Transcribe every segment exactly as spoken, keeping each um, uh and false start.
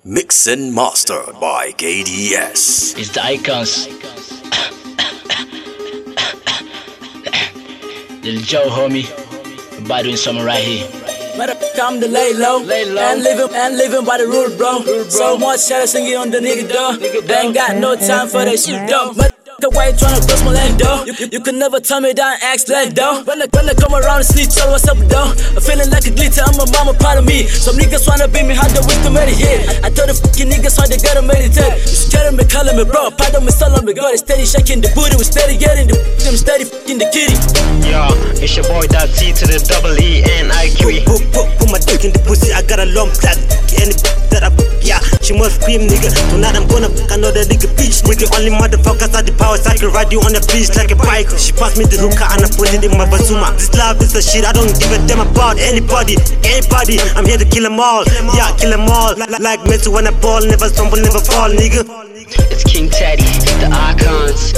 Mixed and mastered by K D S. It's the icons. Little Joe, homie. About doing something right here. Matter come to lay low, lay low. And living and living by the rule, bro. Rule, bro. So much shadow singing on the nigga door. They ain't got no time for that shit, though. The way tryna cross my land, though. You, you, you can never tell me down, ask left, though. When I, when I come around and sleep, tell what's up, though. I'm feeling like a glitter, I'm a mama part of me. Some niggas wanna beat me, how the wish to meditate. I, I told the fucking niggas how they gotta meditate. You scared of me, calling me, bro. Pardon me, selling me, God. Steady shaking the booty, we steady getting the them steady fucking the kitty. Yo, it's your boy, that T to the double E N I Q E. Put, put, put my dick in the pussy, I got a long flat. Any that I, yeah, she must scream, nigga. Tonight I'm gonna fuck another nigga bitch. We the only motherfuckers at the power cycle, ride you on the beach like a bike. She passed me the hookah and I put it in my bazooka. This love is the shit, I don't give a damn about anybody, anybody. I'm here to kill them all, yeah, kill them all. Like, like Messi when I ball, never stumble, never fall, nigga. It's King Teddy, the icons.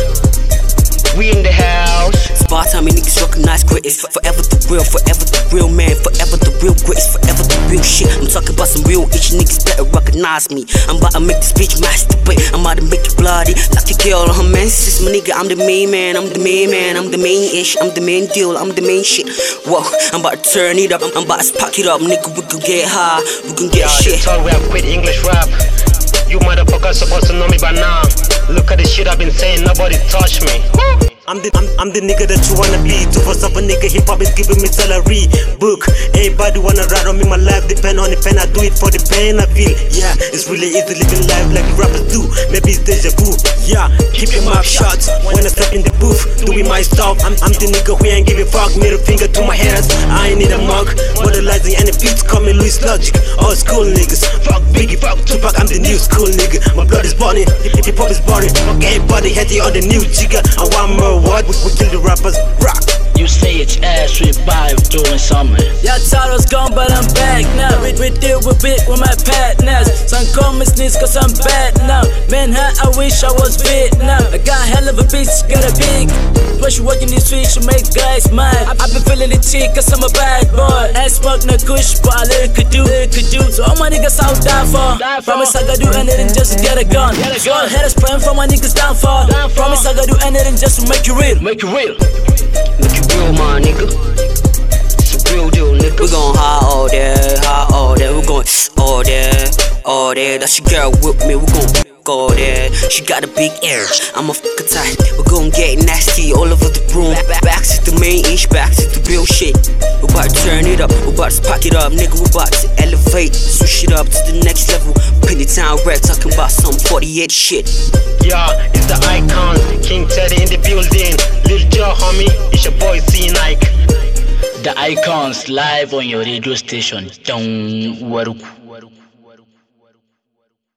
We in the house. Spot time, niggas recognize greatest. Forever the real, forever the real man. Forever the real greatest, forever the real shit. I'm talking about some real itch, niggas better recognize me. I'm about to make this bitch masturbate. I'm about to make it bloody, like a girl on her menses. My nigga, I'm the main man, I'm the main man, I'm the main ish, I'm the main deal, I'm the main shit. Whoa, I'm about to turn it up, I'm about to pack it up, nigga. We gon' get high, we gon' get Yo, shit. They told we have quit English rap. You motherfuckers supposed to know me by now. Look at the shit I've been saying, nobody touch me. I'm the, I'm, I'm the nigga that you wanna be. Two for a nigga, hip hop is giving me salary. Book, everybody wanna ride on me, my life depend on the pen. I do it for the pain I feel. Yeah, it's really easy living life like rappers do. Maybe it's deja vu. Yeah, keep your mouth shut when I step in the booth, doing my stuff. I'm, I'm the nigga who ain't giving fuck. Middle finger to my haters, I ain't need a mug. Modernizing any beats, call me Louis Logic. All school niggas, fuck Biggie, fuck Tupac. I'm the new school nigga. My blood is burning, hip hop is burning. Fuck everybody, heady on the new jigger. I want more. What? We, we kill the rappers, rock. You say it's ass, we vibe doing something. Y'all thought I was gone, but I'm back now. We, we deal with it with my partners. Some call me sneeze cause I'm bad now. Man, how I wish I was fit now. I got hell of a bitch, got a big. Plus you working these streets, you make guys mad. I, I've been feeling the cheek cause I'm a bad boy. Ass smoke, no kush, but I let it could do, it could do. So all my niggas I'll die for. Die for. Promise I gotta do anything just to get a gun. Get a gun. So all haters praying for my niggas downfall. Down Promise I gotta do anything just to make you real. Make it real. Make it real, my nigga. It's a real deal, nigga. We gon' high all day, high all day. We gon' all day, all day. That's your girl with me. We gon' go there. She got a big air. I'm a fucking tight. We gon' get nasty all over the room. Back, back to the main ish, back to the real shit. We bout to turn it up, we bout to pack it up, nigga. We bout to elevate, switch it up to the next level. Pin it down red, talking about some forty-eight shit. Yeah, it's the icon, King Teddy in the building. Lil Joe, homie, it's your boy C Nike. The icons live on your radio station. Don't worry.